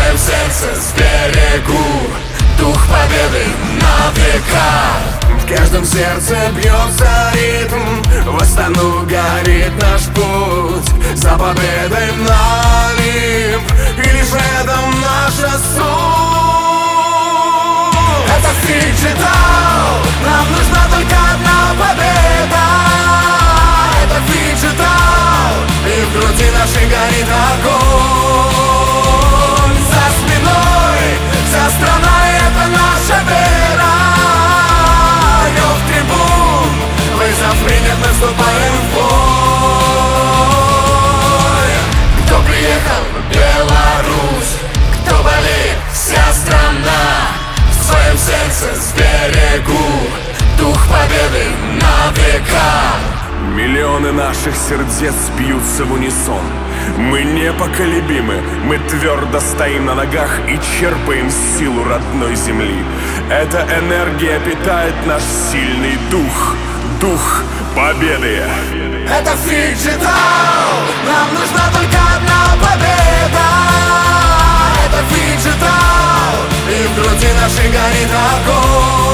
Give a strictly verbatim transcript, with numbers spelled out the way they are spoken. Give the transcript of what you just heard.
своем сердце сберегу дух победы на века. В каждом сердце бьется ритм, в Астану горит наш путь. За победой на Олимп, и лишь в этом наша суть. Это фиджитал, нам нужна только одна победа. Это фиджитал, и в груди нашей горит огонь. За спиной вся страна, и это наша вера. Рев трибун, вызов принят, мы вступаем в бой. Кто приехал в Беларусь, кто болеет, вся страна. В своем сердце сберегу дух победы на века. Миллионы наших сердец бьются в унисон. Мы непоколебимы, мы твердо стоим на ногах и черпаем силу родной земли. Эта энергия питает наш сильный дух, дух победы. Это фиджитал, нам нужна только одна победа. Это фиджитал, и в груди нашей горит огонь.